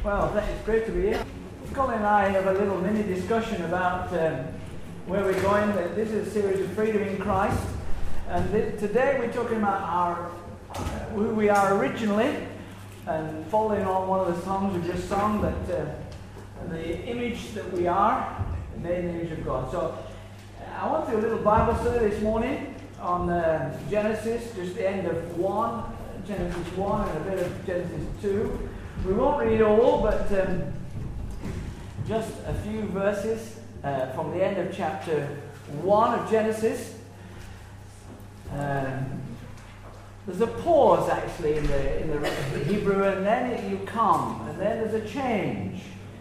Well, it's great to be here. Colin and I have a little mini discussion about where we're going. This is a series of Freedom in Christ. And today we're talking about who we are originally, and following on one of the songs we just sung, that the image that we are, made in the image of God. So I want to do a little Bible study this morning on Genesis, just the end of Genesis 1 and a bit of Genesis 2. We won't read all, but just a few verses from the end of chapter 1 of Genesis. There's a pause actually in the Hebrew, and then you come, and then there's a change.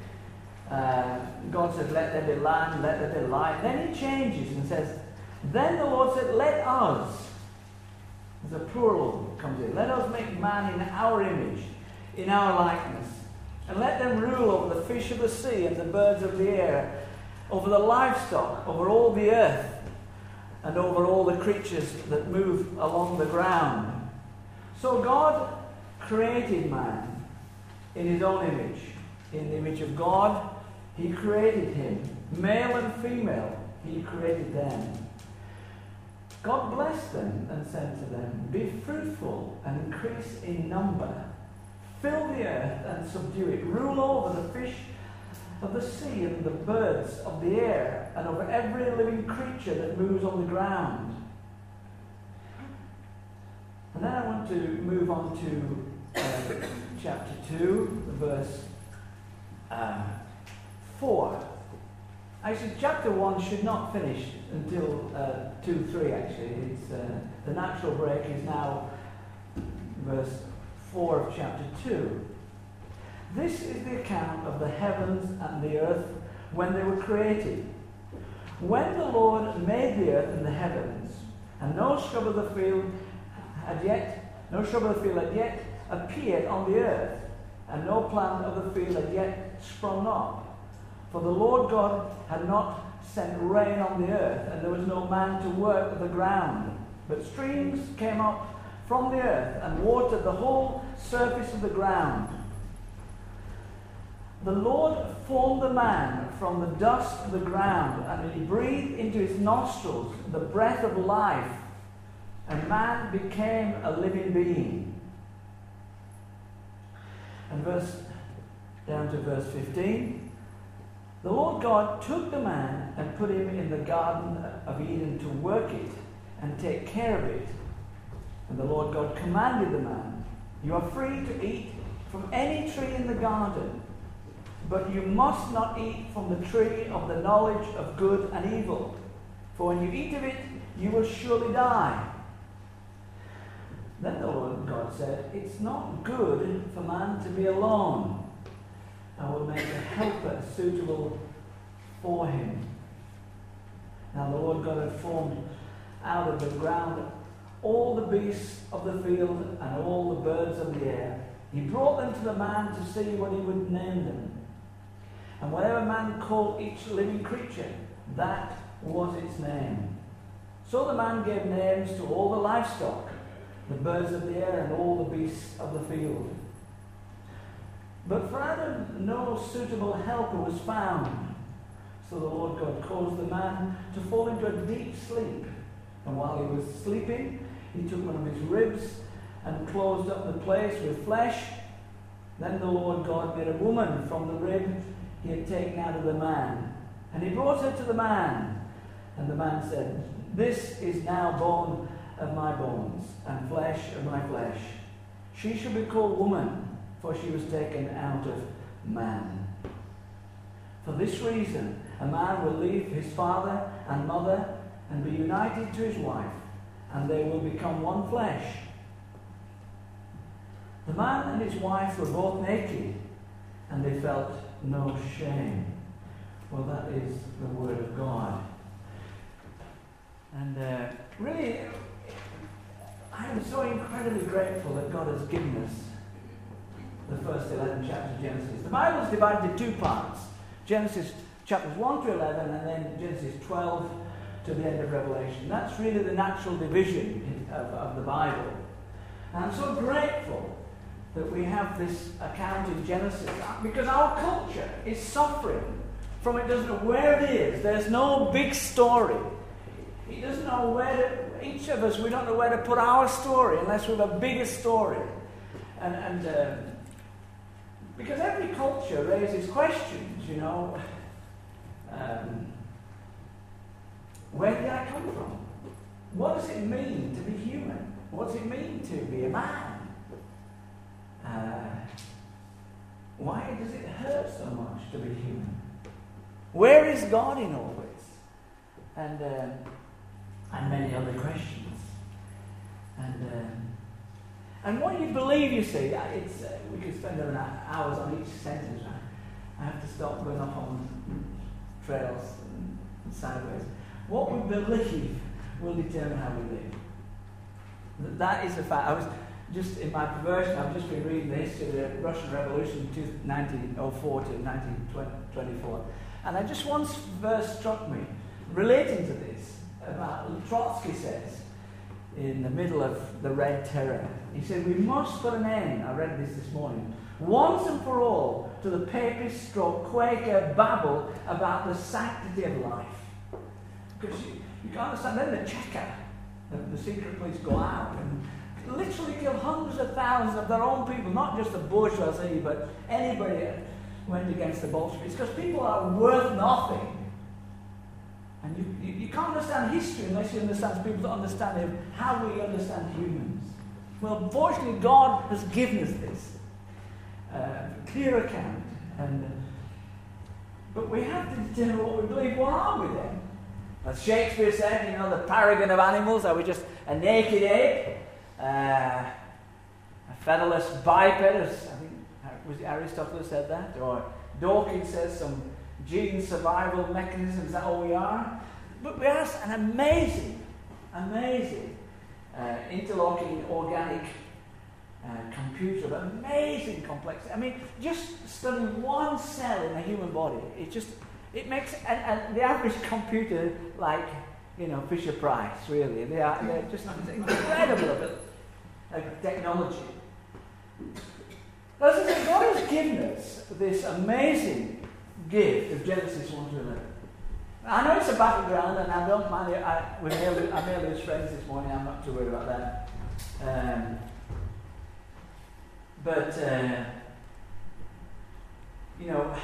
God says, "Let there be land, let there be light." Then He changes and says, "Then the Lord said, let us." There's a plural comes in. "Let us make man in our image, in our likeness, and let them rule over the fish of the sea and the birds of the air, over the livestock, over all the earth, and over all the creatures that move along the ground." So God created man in His own image. In the image of God, He created him. Male and female, He created them. God blessed them and said to them, "Be fruitful and increase in number. Fill the earth and subdue it. Rule over the fish of the sea and the birds of the air, and over every living creature that moves on the ground." And then I want to move on to chapter 2, verse 4. Actually, chapter 1 should not finish until 2-3, actually. It's, the natural break is now verse 4 of chapter 2. "This is the account of the heavens and the earth when they were created. When the Lord made the earth and the heavens, and no shrub of the field had yet appeared on the earth, and no plant of the field had yet sprung up. For the Lord God had not sent rain on the earth, and there was no man to work the ground. But streams came up from the earth and watered the whole surface of the ground. The Lord formed the man from the dust of the ground, and He breathed into his nostrils the breath of life, and man became a living being." And down to verse 15. "The Lord God took the man and put him in the Garden of Eden to work it and take care of it. And the Lord God commanded the man, 'You are free to eat from any tree in the garden, but you must not eat from the tree of the knowledge of good and evil, for when you eat of it, you will surely die.' Then the Lord God said, 'It's not good for man to be alone. I will make a helper suitable for him.' Now the Lord God had formed out of the ground all the beasts of the field and all the birds of the air. He brought them to the man to see what he would name them. And whatever man called each living creature, that was its name. So the man gave names to all the livestock, the birds of the air, and all the beasts of the field. But for Adam no suitable helper was found. So the Lord God caused the man to fall into a deep sleep. And while he was sleeping, He took one of his ribs and closed up the place with flesh. Then the Lord God made a woman from the rib He had taken out of the man. And He brought her to the man. And the man said, 'This is now bone of my bones and flesh of my flesh. She shall be called woman, for she was taken out of man.' For this reason, a man will leave his father and mother and be united to his wife, and they will become one flesh. The man and his wife were both naked, and they felt no shame." Well, that is the word of God. And really, I am so incredibly grateful that God has given us the first 11 chapters of Genesis. The Bible is divided into 2 parts. Genesis chapters 1 to 11, and then Genesis 12 to the end of Revelation. That's really the natural division of the Bible. And I'm so grateful that we have this account in Genesis, because our culture is suffering from it doesn't know where it is. There's no big story. He doesn't know where to, each of us, we don't know where to put our story unless we have a bigger story. And because every culture raises questions, you know. Where did I come from? What does it mean to be human? What does it mean to be a man? Why does it hurt so much to be human? Where is God in all this? And many other questions. And what you believe, you see, it's we could spend hours on each sentence. Right? I have to stop going off on trails and sideways. What we believe will determine how we live. That is a fact. I was just in my perversion. I've just been reading the history of the Russian Revolution, 1904 to 1924, and I just once verse struck me relating to this about Trotsky says in the middle of the Red Terror. He said, we must put an end, I read this morning, once and for all to the papist stroke Quaker babble about the sanctity of life. Because you can't understand, then the Cheka, the secret police go out and literally kill hundreds of thousands of their own people, not just the bourgeoisie, but anybody that went against the Bolsheviks, because people are worth nothing. And you can't understand history unless you understand people's understanding of how we understand humans. Well, fortunately, God has given us this clear account. But we have to determine what we believe. What are we then? As Shakespeare said, you know, the paragon of animals, are we just a naked ape? A featherless biped, as I think was it Aristotle who said that? Or Dawkins says some gene survival mechanisms, is that all we are? But we are an amazing interlocking organic computer of amazing complexity. I mean, just studying one cell in a human body, it makes the average computer like, you know, Fisher Price, really. They're just incredible technology. As I say, God has given us this amazing gift of Genesis 1 to 11. I know it's a battleground, and I don't mind it. I may lose friends this morning. I'm not too worried about that. But you know,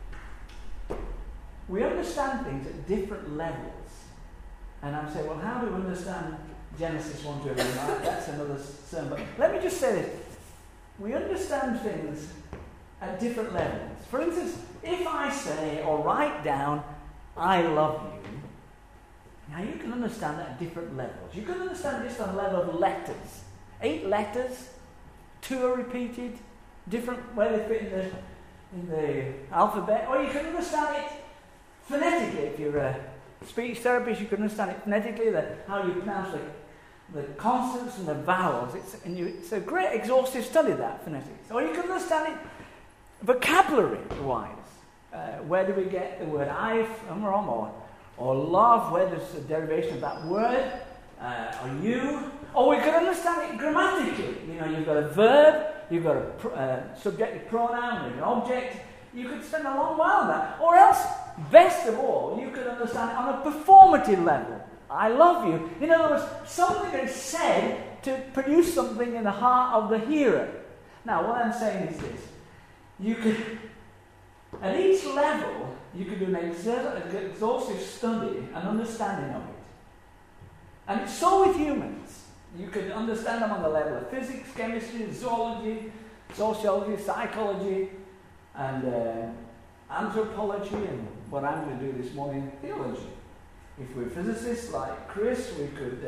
we understand things at different levels. And I'm saying, well, how do we understand Genesis 1 to 11? That's another sermon. But let me just say this. We understand things at different levels. For instance, if I say or write down, I love you, now you can understand that at different levels. You can understand it just on the level of letters. 8 letters, 2 are repeated, different where they fit in the alphabet. Or you can understand it phonetically. If you're a speech therapist, you can understand it phonetically, how you pronounce the consonants and the vowels. It's a great exhaustive study, that phonetics. Or you can understand it vocabulary-wise. Where do we get the word I from or love? Where does the derivation of that word? Or you? Or we can understand it grammatically. You know, you've got a verb, you've got a subjective pronoun, an object. You could spend a long while on that. Or else, best of all, you could understand it on a performative level. I love you. In other words, something that's said to produce something in the heart of the hearer. Now, what I'm saying is this. You could, at each level, you could do an exhaustive study and understanding of it. And it's so with humans. You could understand them on the level of physics, chemistry, zoology, sociology, psychology, and anthropology, and what I'm going to do this morning, theology. If we're physicists like Chris, we could,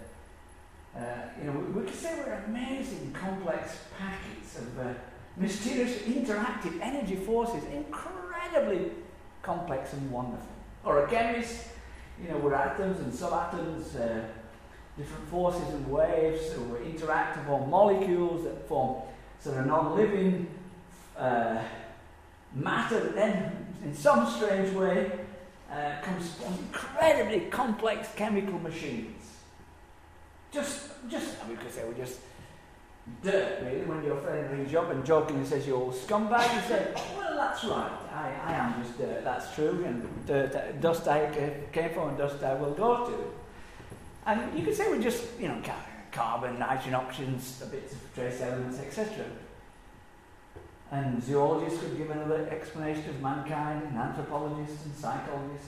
we could say we're amazing, complex packets of mysterious, interactive energy forces, incredibly complex and wonderful. Or a chemist, we're atoms and subatoms, different forces and waves that interact to form molecules that form sort of non-living matter that then, in some strange way, comes from incredibly complex chemical machines. We could say we're just dirt, really, when your friend rings you up and jokingly says you're all scumbag. You say, well, that's right, I am just dirt, that's true, and dirt, dust I came from and dust I will go to. And you could say we're just, carbon, nitrogen oxygens, bits of trace elements, etc. And zoologists could give another explanation of mankind, and anthropologists and psychologists.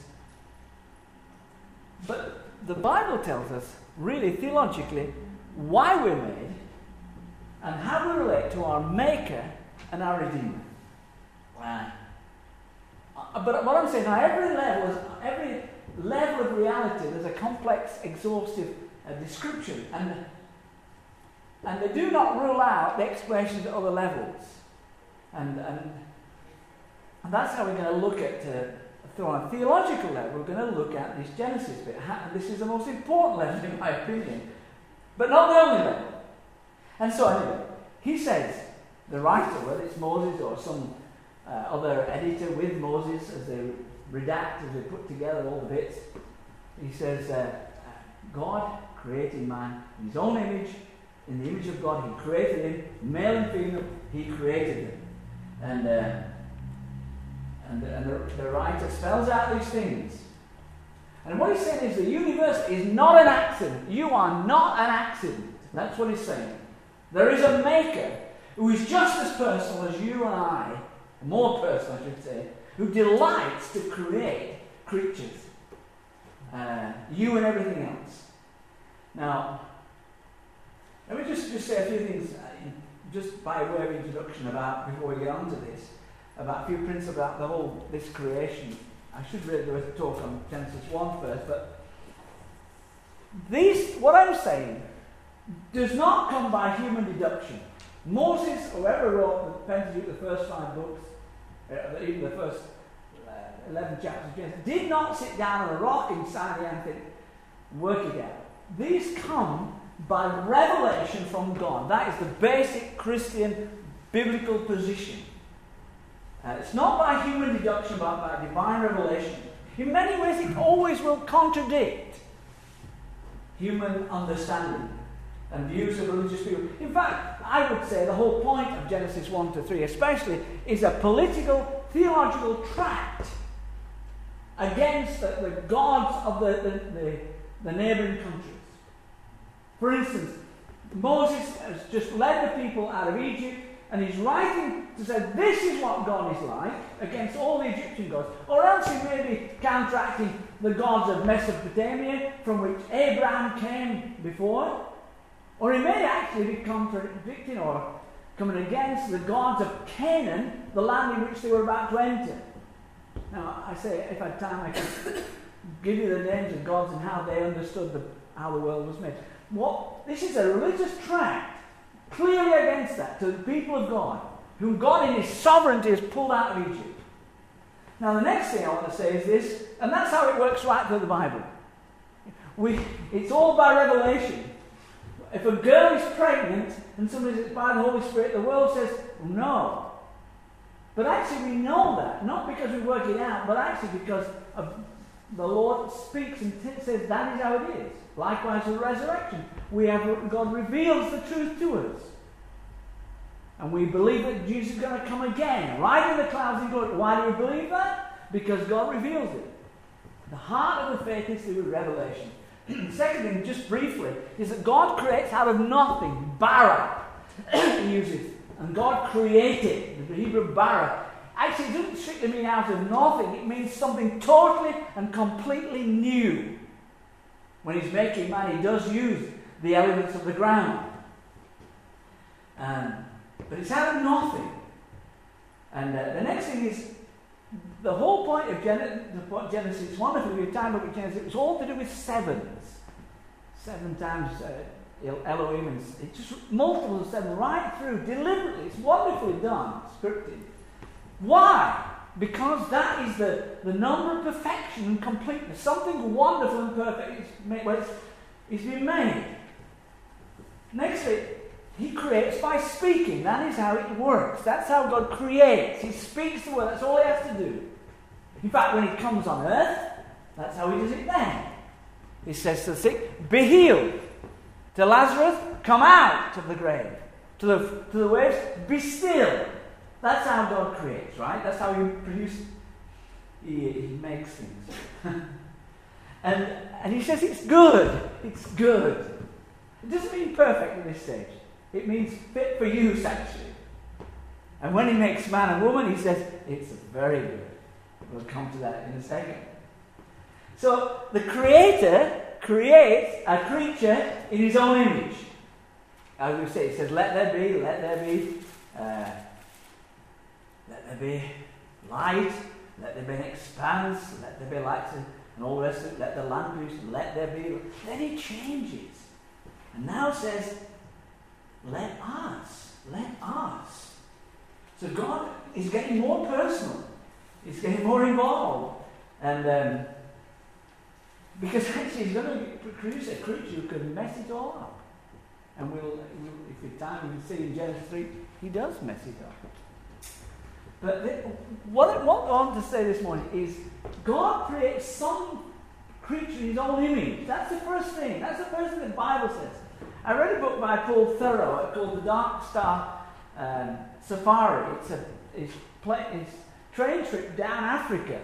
But the Bible tells us, really theologically, why we're made and how we relate to our Maker and our Redeemer. Wow. But what I'm saying, now every level of reality, there's a complex, exhaustive description, and they do not rule out the explanations at other levels. And that's how we're going to look at, on a theological level, we're going to look at this Genesis bit. This is the most important level, in my opinion, but not the only level. And so anyway, he says, the writer, whether it's Moses or some other editor with Moses, as they redact, as they put together all the bits, he says, God created man in his own image, in the image of God he created him, male and female, he created them. And the writer spells out these things. And what he's saying is the universe is not an accident. You are not an accident. That's what he's saying. There is a maker who is just as personal as you and I, more personal I should say, who delights to create creatures. You and everything else. Now, let me just say a few things, just by way of introduction about, before we get on to this, about a few principles about this creation. I should really do a talk on Genesis 1 first, but what I'm saying does not come by human deduction. Moses, whoever wrote the Pentateuch, the first 5 books, even the first 11 chapters of Genesis, did not sit down on a rock in Sinai and think, work it out. These come by revelation from God. That is the basic Christian biblical position. It's not by human deduction, but by divine revelation. In many ways, it always will contradict human understanding and views of religious people. In fact, I would say the whole point of Genesis 1 to 3 especially is a political, theological tract against the gods of the neighbouring countries. For instance, Moses has just led the people out of Egypt, and he's writing to say this is what God is like against all the Egyptian gods. Or else he may be counteracting the gods of Mesopotamia from which Abraham came before. Or he may actually be contradicting or coming against the gods of Canaan, the land in which they were about to enter. Now, I say, if I had time, I could give you the names of gods and how they understood how the world was made. This is a religious tract clearly against that, to the people of God, whom God in his sovereignty has pulled out of Egypt. Now the next thing I want to say is this, and that's how it works right through the Bible. It's all by revelation. If a girl is pregnant and somebody says by the Holy Spirit, the world says, no. But actually we know that, not because we work it out, but actually because the Lord speaks and says that is how it is. Likewise the resurrection. God reveals the truth to us. And we believe that Jesus is going to come again, right in the clouds in glory. Why do we believe that? Because God reveals it. The heart of the faith is through revelation. The second thing, just briefly, is that God creates out of nothing. Bara, he uses. And God created, the Hebrew bara. Actually, it doesn't strictly mean out of nothing. It means something totally and completely new. When he's making man, he does use the elements of the ground. But it's out of nothing. And the next thing is, the whole point of Genesis, it's wonderful, we have time to look at Genesis, it's all to do with sevens. 7 times Elohim, and it's just multiples of 7 right through, deliberately. It's wonderfully done, scripted. Why? Because that is the number of perfection and completeness. Something wonderful and perfect is being made. Nextly, he creates by speaking. That is how it works. That's how God creates. He speaks the word. That's all he has to do. In fact, when he comes on earth, that's how he does it then. He says to the sick, be healed. To Lazarus, come out of the grave. to the waves, be still. That's how God creates, right? That's how He produces. He makes things. and He says it's good. It's good. It doesn't mean perfect at this stage. It means fit for use, actually. And when He makes man and woman, He says it's very good. We'll come to that in a second. So the Creator creates a creature in His own image. As we say, He says, let there be light, let there be an expanse, let there be light, and all the rest of it, let the land produce, let there be. Then He changes. And now says, let us. So God is getting more personal. He's getting more involved. And because actually He's going to produce a creature who can mess it all up. And we'll if we have time, we can see in Genesis 3, He does mess it up. But what I want to say this morning is God creates some creature in His own image. That's the first thing. That's the first thing the Bible says. I read a book by Paul Thoreau called The Dark Star Safari. It's train trip down Africa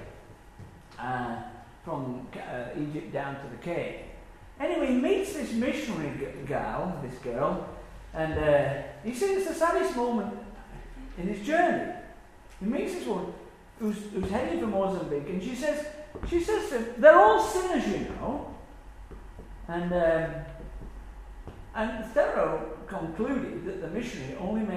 from Egypt down to the Cape. Anyway, he meets this missionary girl, and he says it's the saddest moment in his journey. He meets this woman who's heading for Mozambique, and she says to him, they're all sinners, you know. And Thoreau concluded that the missionary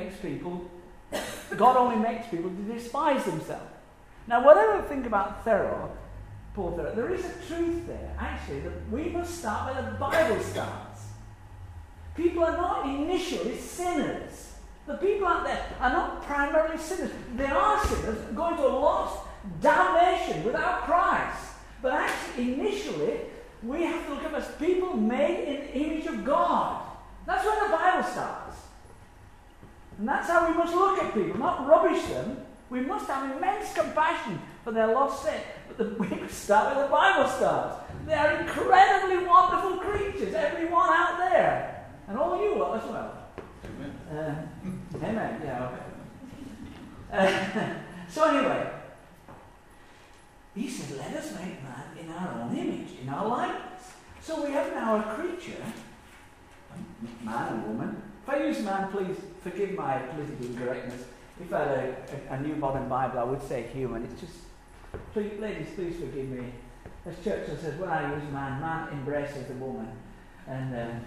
God only makes people to despise themselves. Now, whatever I think about Paul Thoreau, there is a truth there, actually, that we must start where the Bible starts. People are not initially sinners. The people out there are not primarily sinners. They are sinners going to a lost damnation without Christ. But actually, initially, we have to look at them as people made in the image of God. That's where the Bible starts. And that's how we must look at people, not rubbish them. We must have immense compassion for their lost state. But we must start where the Bible starts. They are incredibly wonderful creatures, everyone out there. And all you lot as well. Amen. Amen, yeah, okay. So anyway, He says, let us make man in our own image, in our likeness. So we have now a creature, man and woman. If I use man, please forgive my political incorrectness. If I had a New Modern Bible, I would say human. It's just, please, ladies, please forgive me. As Churchill says, when I use man embraces the woman. And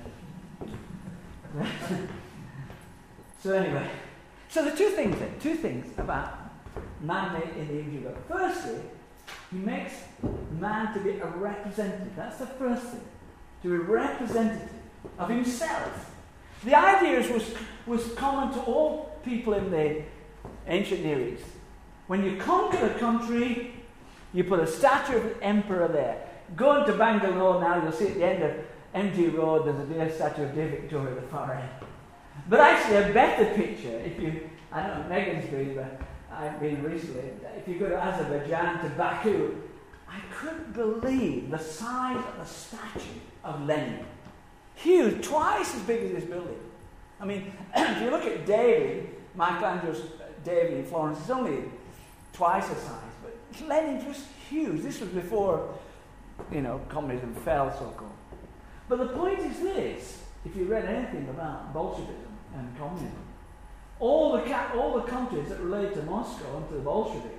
so anyway, so the two things about man made in the image of God. Firstly, He makes man to be a representative. That's the first thing. To be representative of Himself. The idea was common to all people in the ancient Near East. When you conquer a country, you put a statue of the emperor there. Go into Bangalore now, you'll see at the end of MG Road, there's a dear statue of David Victoria at the far end. But actually a better picture, I don't know, Megan's been, but I've been recently, if you go to Azerbaijan, to Baku, I couldn't believe the size of the statue of Lenin. Huge, twice as big as this building. I mean, if you look at David, Michelangelo's David in Florence, it's only twice the size, but Lenin's was huge. This was before, communism fell, so-called. But the point is this, if you read anything about Bolshevism and communism, all the countries that relate to Moscow and to the Bolsheviks,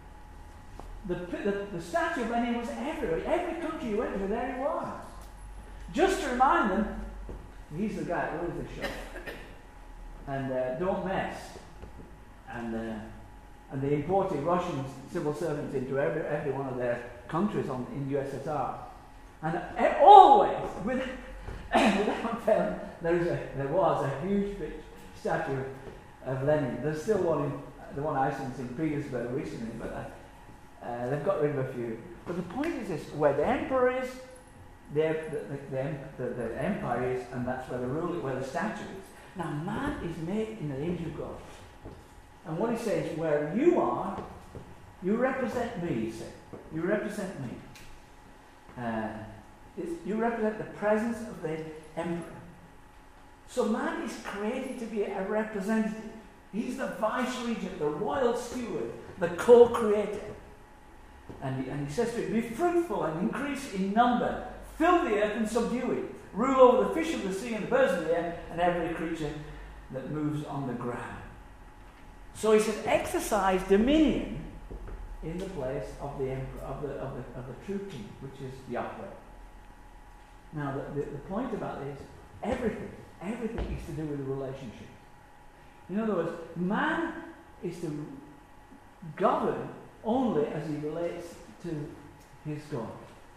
the statue of Lenin was everywhere. Every country you went to, there he was. Just to remind them, he's the guy that rules the show. And don't mess. And they imported Russian civil servants into every one of their countries in USSR. And always, without fail, there was a huge statue of Lenin. There's still one the one I seen in Petersburg recently, but they've got rid of a few. But the point is this: where the emperor is, the empire is, and that's where the statue is. Now, man is made in the image of God. And what he says, where you are, you represent me, he said. You represent me. You represent the presence of the emperor. So man is created to be a representative. He's the vice-regent, the royal steward, the co-creator. And he says to it, be fruitful and increase in number. Fill the earth and subdue it. Rule over the fish of the sea and the birds of the air and every creature that moves on the ground. So he says, exercise dominion in the place of the emperor, of the true king, which is Yahweh. Now, the point about this, everything is to do with the relationship. In other words, man is to govern only as he relates to his God.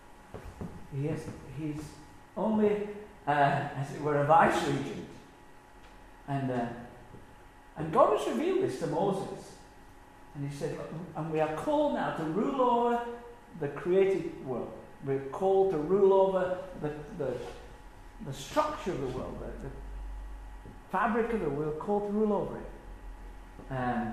He's only, as it were, a vice-regent. And God has revealed this to Moses. And he said, and we are called now to rule over the created world. We're called to rule over the structure of the world, the fabric of the world, called to rule over it.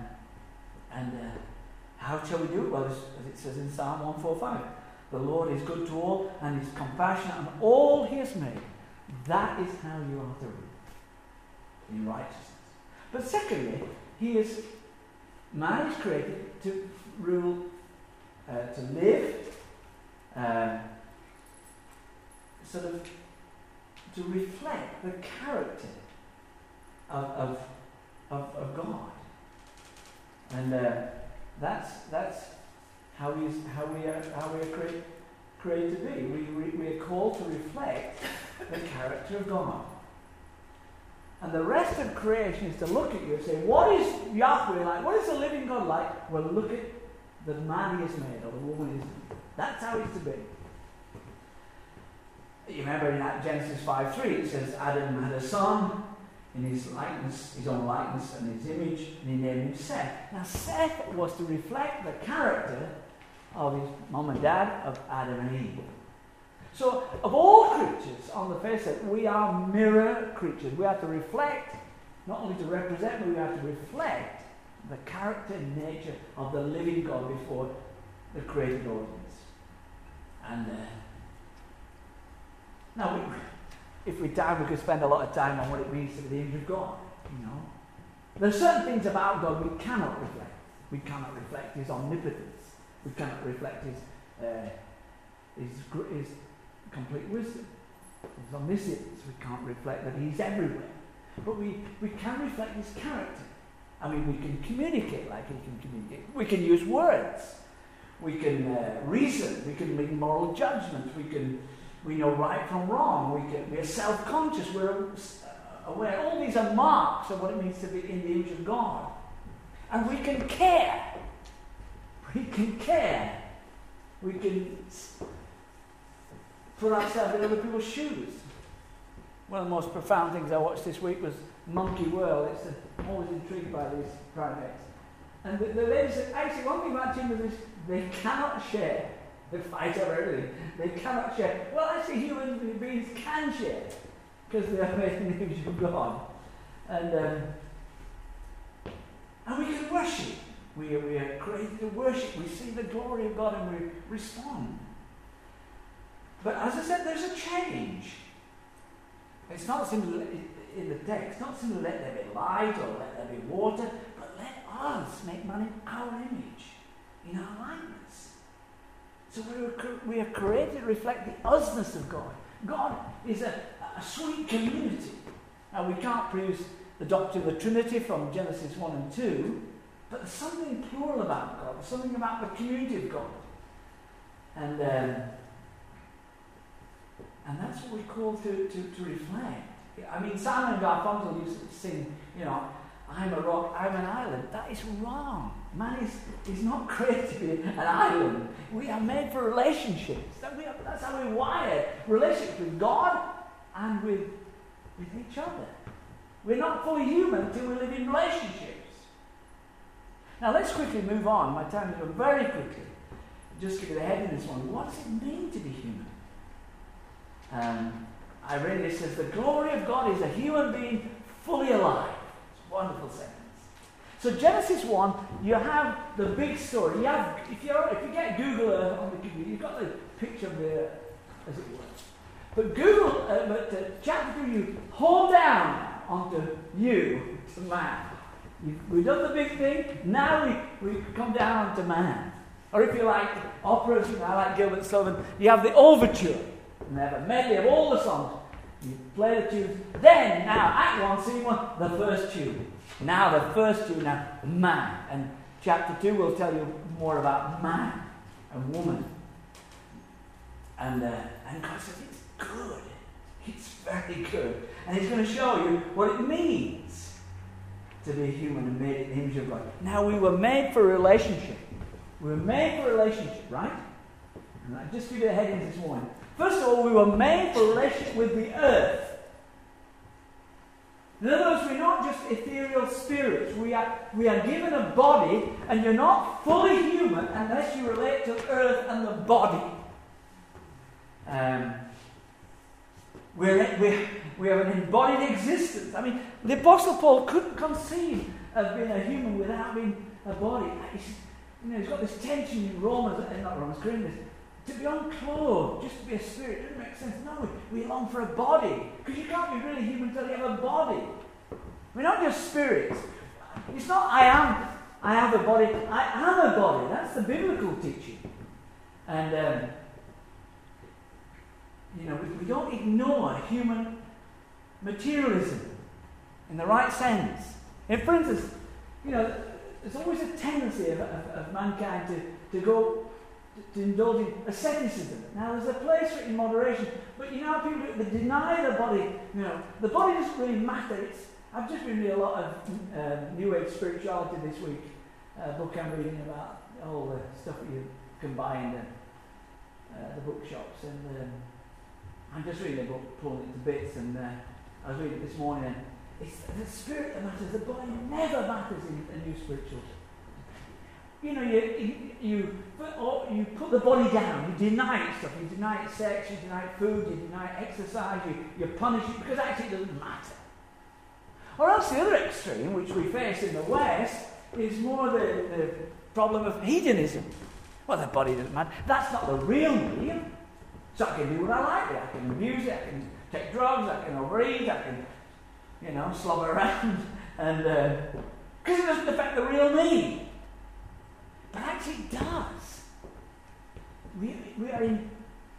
How shall we do it? Well, as it says in Psalm 145, the Lord is good to all, and His compassion on all He has made. That is how you are to rule, in righteousness. But secondly, man is created to rule, to live, sort of to reflect the character of God, and that's how we are created to be. We are called to reflect the character of God. And the rest of creation is to look at you and say, what is Yahweh like? What is the living God like? Well, look at the man He has made, or the woman He has made. That's how He's to be. You remember in Genesis 5:3, it says Adam had a son in his likeness, his own likeness and his image, and he named him Seth. Now Seth was to reflect the character of his mom and dad, of Adam and Eve. So of all creatures on the face of it, we are mirror creatures. We have to reflect, not only to represent, but we have to reflect the character and nature of the living God before the created audience. And now, if we die, we could spend a lot of time on what it means to be the image of God. There are certain things about God we cannot reflect. We cannot reflect His omnipotence. We cannot reflect His complete wisdom, His omniscience. We can't reflect that He's everywhere. But we can reflect His character. I mean, we can communicate like He can communicate. We can use words. We can reason. We can make moral judgments. We know right from wrong. We are self-conscious. We're aware. All these are marks of what it means to be in the image of God. And we can care. We can care. We can put ourselves in other people's shoes. One of the most profound things I watched this week was Monkey World. I'm always intrigued by these primates. And the lady said, actually, one thing about chimpanzees is they cannot share. They fight over everything. They cannot share. Well, actually, human beings can share because they are made in the image of God. And we can worship. We are created to worship. We see the glory of God and we respond. But as I said, there's a change. It's not simply in the text, not simply let there be light or let there be water, but let us make man in our image, in our likeness. So we are created to reflect the usness of God. God is a sweet community. Now we can't produce the doctrine of the Trinity from Genesis 1 and 2, but there's something plural about God. There's something about the community of God. And that's what we're called to reflect. I mean, Simon and Garfunkel used to sing, I'm a rock, I'm an island. That is wrong. Man is not created to be an island. We are made for relationships. That's how we're wired. Relationships with God and with each other. We're not fully human until we live in relationships. Now let's quickly move on. My time is going very quickly. Just to get ahead of this one. What does it mean to be human? Irenaeus says, the glory of God is a human being fully alive. It's a wonderful sentence. So Genesis 1, you have the big story. If you get Google Earth on the computer, you've got the picture of the Earth, as it were. But chapter 2, you hold down onto you, to man. We've done the big thing, now we come down onto man. Or if you like operas, I like Gilbert Sullivan, you have the overture. And they have a medley of all the songs. You play the tunes. Then, now, Act 1, Scene 1, the first tune. Now, the first tune, now, man. And chapter 2 will tell you more about man and woman. And God says, it's good. It's very good. And He's going to show you what it means to be human and made in the image of God. Now, we were made for a relationship. We were made for a relationship, right? And I'll just give you the headings this morning. First of all, we were made for a relationship with the earth. In other words, we're not just ethereal spirits. We are given a body, and you're not fully human unless you relate to earth and the body. We have an embodied existence. I mean, the Apostle Paul couldn't conceive of being a human without being a body. He's got this tension in Corinthians, to be unclothed, just to be a spirit. It doesn't make sense. No, we long for a body. Because you can't be really human until you have a body. We're not just spirits. It's not I have a body, I am a body. That's the biblical teaching. And, we don't ignore human materialism in the right sense. For instance, there's always a tendency of mankind to go to indulge in asceticism. Now, there's a place for it in moderation, but people that deny the body, the body doesn't really matter. I've just been reading a lot of New Age spirituality this week, a book I'm reading about all the stuff that you can buy in the bookshops, and I'm just reading a book, pulling it to bits, and I was reading it this morning, and it's the spirit that matters. The body never matters in a new spiritual. You put the body down, you deny it stuff, you deny it sex, you deny it food, you deny it exercise, you punish it because actually it doesn't matter. Or else the other extreme, which we face in the West, is more the problem of hedonism. Well, the body doesn't matter. That's not the real me. So I can do what I like. I can abuse it, I can take drugs, I can overeat, I can, slobber around, and because it doesn't affect the real me. But actually it does. We are in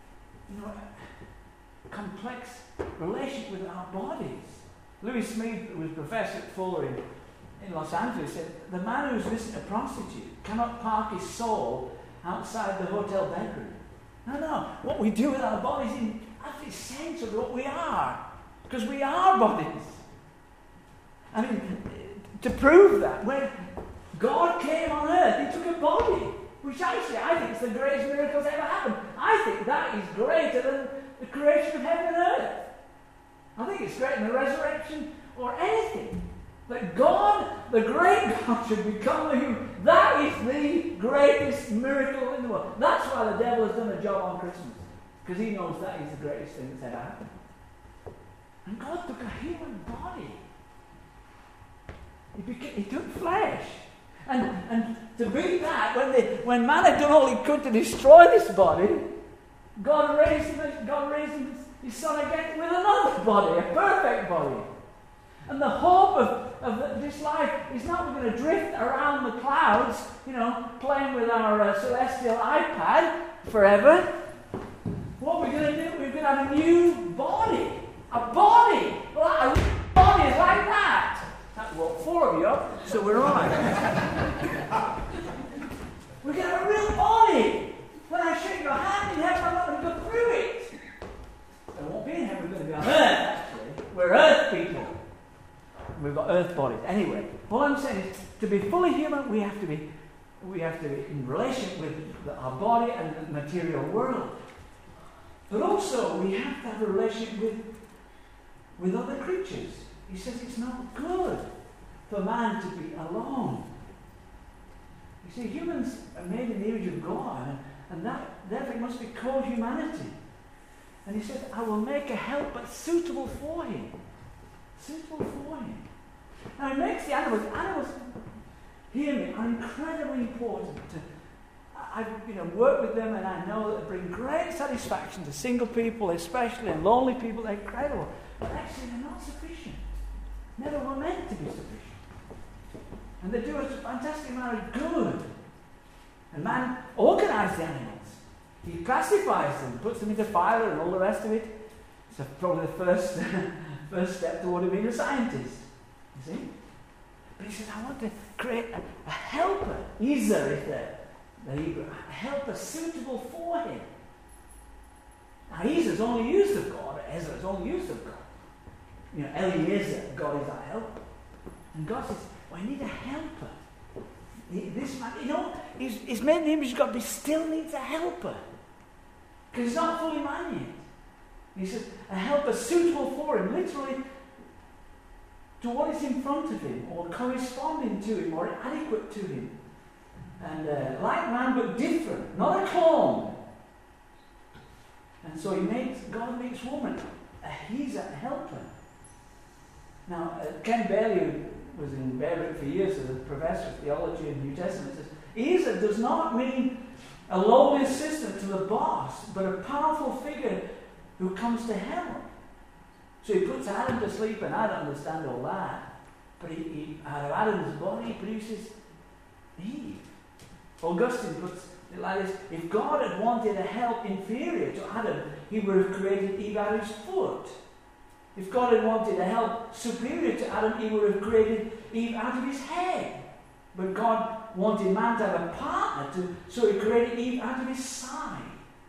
a complex relationship with our bodies. Louis Smith, who was professor at Fuller in Los Angeles, said, the man who's listening to a prostitute cannot park his soul outside the hotel bedroom. No. What we do with our bodies is actually essential to what we are. Because we are bodies. I mean, to prove that, when God came on earth, He took a body, which actually I think is the greatest miracle that's ever happened. I think that is greater than the creation of heaven and earth. I think it's greater than the resurrection or anything. That God, the great God, should become a human. That is the greatest miracle in the world. That's why the devil has done a job on Christmas. Because he knows that is the greatest thing that's ever happened. And God took a human body. He took flesh. And to beat that, when man had done all he could to destroy this body, God raised his son again with another body, a perfect body. And the hope of this life is not we're going to drift around the clouds, playing with our celestial iPad forever. What we're going to do, we're going to have a new body. A body! Well, a body is like that. That woke 4 of you up, so we're all right. We're going to have a real body. When I shake your hand in heaven, I'm not going to go through it. I won't be in heaven, we're going to be on earth, actually. We're earth people. We've got earth bodies. Anyway, all I'm saying is, to be fully human, we have to be in relation with our body and the material world. But also, we have to have a relationship with other creatures. He says it's not good for man to be alone. You see, humans are made in the image of God, and that therefore must be called humanity. And he said, I will make a helper suitable for him. Suitable for him. Now he makes the animals. Animals, hear me, are incredibly important. I've worked with them, and I know that they bring great satisfaction to single people, especially, and lonely people. They're incredible. But actually, they're not sufficient. never were meant to be sufficient. And they do a fantastic amount of good. And man organised the animals. He classifies them, puts them into fire and all the rest of it. It's probably the first step toward being a scientist. You see? But he says, I want to create a helper. Ezer is the Hebrew. A helper suitable for him. Now Ezer's only used of God. Ezra's only used of God. You know, Eliezer, God is our helper. And God says, well, I need a helper. This man, you know, his main name is God, but he still needs a helper. Because he's not fully man yet. He says, a helper suitable for him, literally to what is in front of him, or corresponding to him, or adequate to him. And like man, but different, not a clone. And so God makes woman. He's a helper. Now, Ken Bailey, who was in Beirut for years as a professor of theology and New Testament, says, Ezer does not mean a lowly assistant to the boss, but a powerful figure who comes to help. So he puts Adam to sleep, and I don't understand all that, but he out of Adam's body produces Eve. Augustine puts it like this: if God had wanted a help inferior to Adam, he would have created Eve out of his foot. If God had wanted a help superior to Adam, he would have created Eve out of his head. But God wanted man to have a partner, so he created Eve out of his side.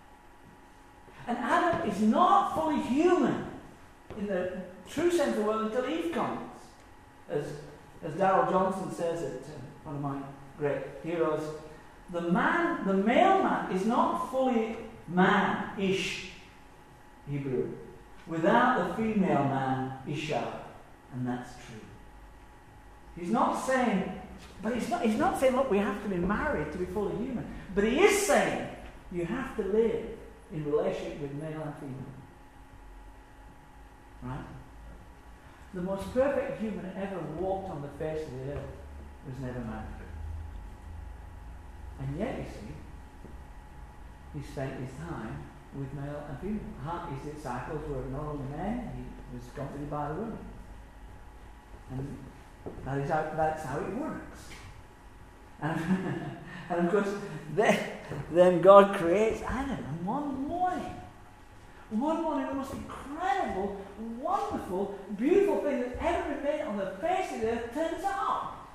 And Adam is not fully human in the true sense of the word until Eve comes. As Darrell Johnson says it, one of my great heroes, the male man is not fully man-ish, Hebrew, without the female man, Isha. And that's true. He's not saying, look, we have to be married to be fully human. But he is saying, you have to live in relationship with male and female. Right? The most perfect human that ever walked on the face of the earth was never married. And yet, you see, he spent his time with male and female. His disciples were not only men, he was accompanied by the women. And that's how it works. And of course, then God creates Adam. And one morning, the most incredible, wonderful, beautiful thing that's ever been made on the face of the earth turns up.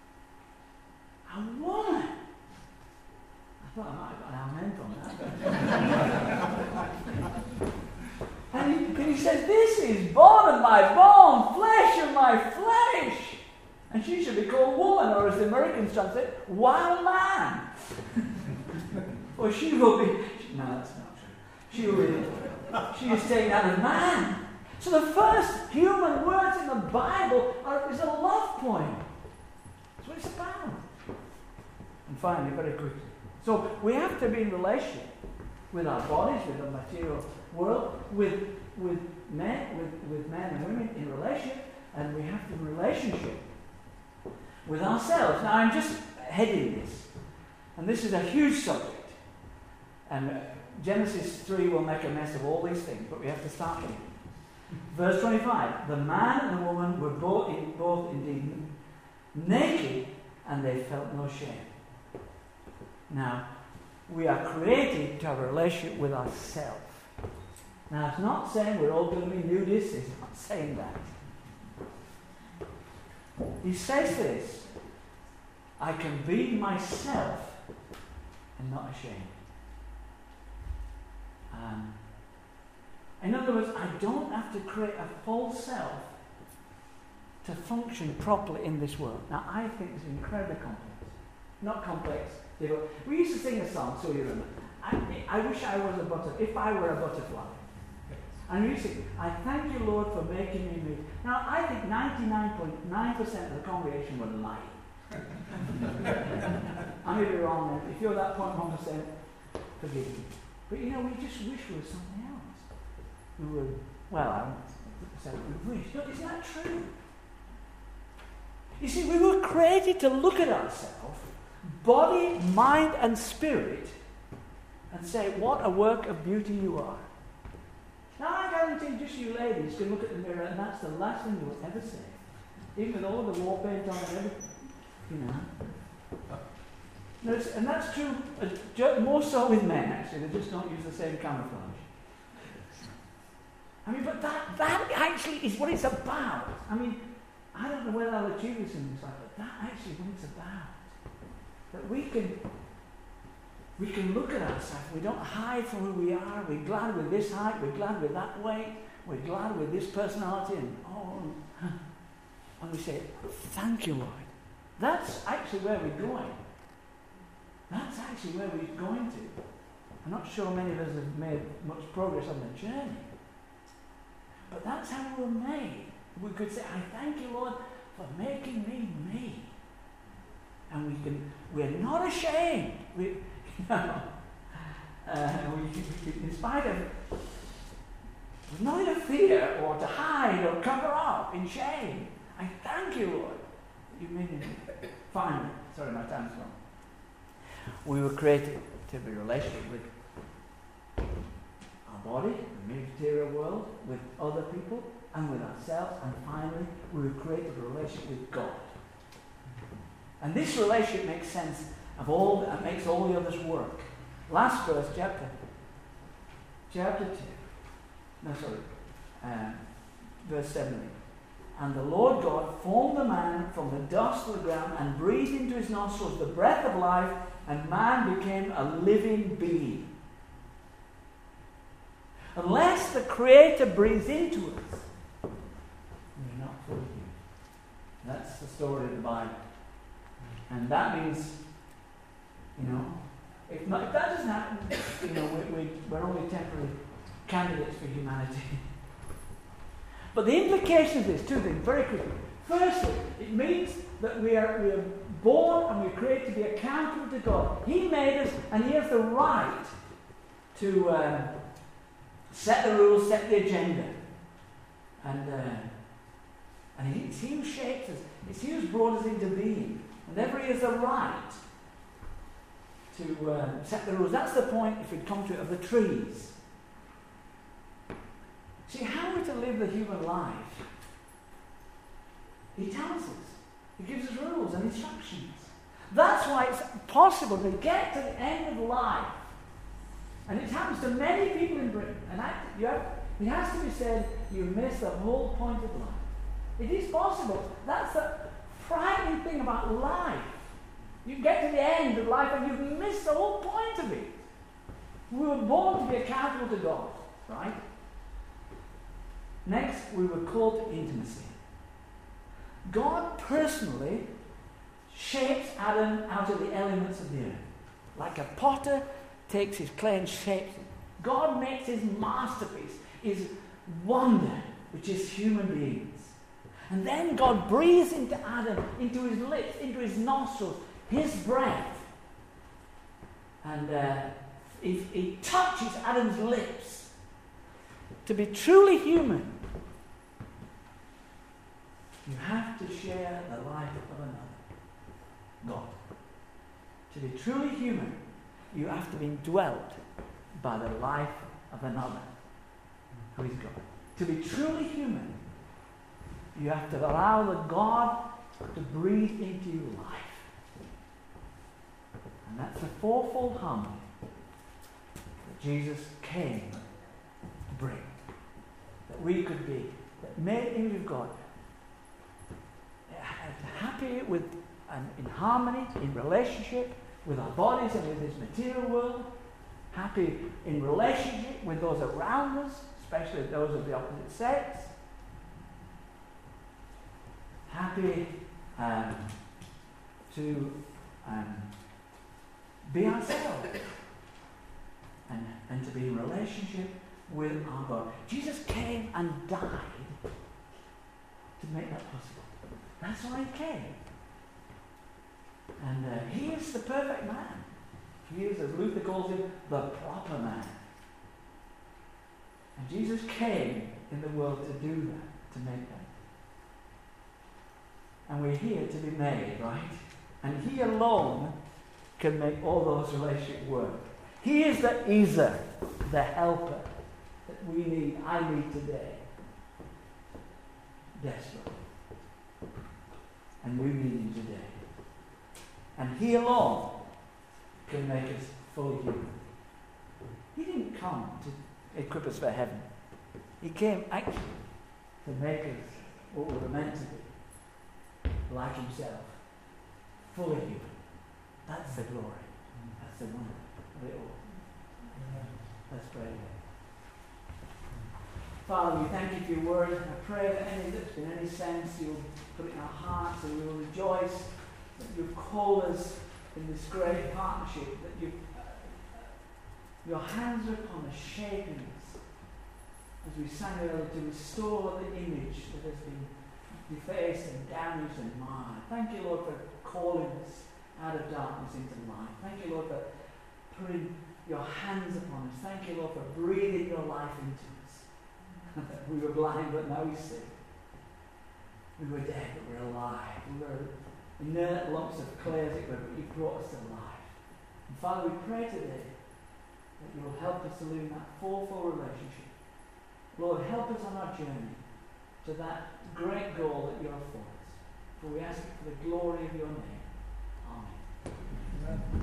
A woman. I thought I might have got an amen from that. And he says, this is bone of my bone, flesh of my flesh. And she should be called woman, or as the Americans translate, wild man. Or she will be... No, that's not true. She is taken out of man. So the first human words in the Bible is a love poem. That's what it's about. And finally, very quickly. So we have to be in relationship with our bodies, with the material world, with men and women in relationship, and we have to be in relationship with ourselves. Now I'm just heading this, and this is a huge subject. And Genesis 3 will make a mess of all these things, but we have to start here. Verse 25, the man and the woman were both indeed naked, and they felt no shame. Now, we are created to have a relationship with ourselves. Now, it's not saying we're all going to be nudists. It's not saying that. He says this: I can be myself and not ashamed. In other words, I don't have to create a false self to function properly in this world. Now, I think it's incredibly complex. Not complex. We used to sing a song, so you remember. I wish I was a butterfly, if I were a butterfly. And we used to sing, I thank you, Lord, for making me me. Now, I think 99.9% of the congregation were lying. I may be wrong. If you're that 0.1%, forgive me. But you know, we just wish we were something else. We were, well, I won't say we wish. No, isn't that true? You see, we were created to look at ourselves, body, mind, and spirit, and say, what a work of beauty you are. Now, I guarantee just you ladies can look at the mirror, and that's the last thing you will ever say. even with all the war paint on and everything, you know. And that's true, more so with men, actually. They just don't use the same camouflage. I mean, but that actually is what it's about. I mean, I don't know whether I'll achieve this in this life, but that actually is what it's about. That we can look at ourselves. We don't hide from who we are. We're glad with this height. We're glad with that weight. We're glad with this personality. And we say, thank you, Lord. That's actually where we're going. That's actually where we're going to. I'm not sure many of us have made much progress on the journey. But that's how we were made. We could say, I thank you, Lord, for making me. And we're not ashamed. In spite of nothing to fear or to hide or cover up in shame. I thank you, Lord. You made me. Finally, sorry, my time's gone. We were created to be in a relationship with our body, the material world, with other people, and with ourselves. And finally, we were created a relationship with God. And this relationship makes sense of all, and makes all the others work. Last verse, chapter 2. Verse 7. And the Lord God formed the man from the dust of the ground and breathed into his nostrils the breath of life, and man became a living being. Unless the Creator breathes into us, we're not fully human. That's the story of the Bible. And that means, if that doesn't happen, we're only temporary candidates for humanity. But the implication of this, two things, very quickly. Firstly, it means that we are born and we're created to be accountable to God. He made us, and He has the right to set the rules, set the agenda. And it's He who shapes us. It's He who's brought us into being. And therefore He has the right to set the rules. That's the point, if we come to it, of the trees. See, how we're to live the human life, He tells us. He gives us rules and instructions. That's why it's possible to get to the end of life. And it happens to many people in Britain. And it has to be said, you miss the whole point of life. It is possible. That's the frightening thing about life. You get to the end of life and you've missed the whole point of it. We were born to be accountable to God, right? Next, we were called to intimacy. God personally shapes Adam out of the elements of the earth. Like a potter takes his clay and shapes it. God makes his masterpiece, his wonder, which is human beings. And then God breathes into Adam, into his lips, into his nostrils, his breath. And he touches Adam's lips. To be truly human, you have to share the life of another. God. To be truly human, you have to be indwelt by the life of another, who is God. To be truly human, you have to allow the God to breathe into you life. And that's the fourfold harmony that Jesus came to bring. That we could be, that made in the image of God, happy with and in harmony, in relationship with our bodies and with this material world, happy in relationship with those around us, especially those of the opposite sex, happy to be ourselves and to be in relationship with our God. Jesus came and died to make that possible. That's why He came. And He is the perfect man. He is, as Luther calls him, the proper man. And Jesus came in the world to do that, to make that. And we're here to be made, right? And He alone can make all those relationships work. He is the Ezer, the helper that we need, I need today. Desperately. And we need him today. And he alone can make us fully human. He didn't come to equip us for heaven. He came actually to make us what we were meant to be, like himself, fully human. That's the glory. That's the wonder of it all. Let's pray again. Father, we thank you for your word. I pray that any that's been any sense, you'll put it in our hearts and we will rejoice that you've called us in this great partnership, that your hands are upon us, shaping us, as we sang earlier, to restore the image that has been defaced and damaged and marred. Thank you, Lord, for calling us out of darkness into light. Thank you, Lord, for putting your hands upon us. Thank you, Lord, for breathing your life into us. We were blind, but now we see. We were dead, but we're alive. We were inert lumps of clay, as it were, but you brought us to life. And Father, we pray today that you will help us to live in that fourfold relationship. Lord, help us on our journey to that great goal that you have for us. For we ask it for the glory of your name. Amen.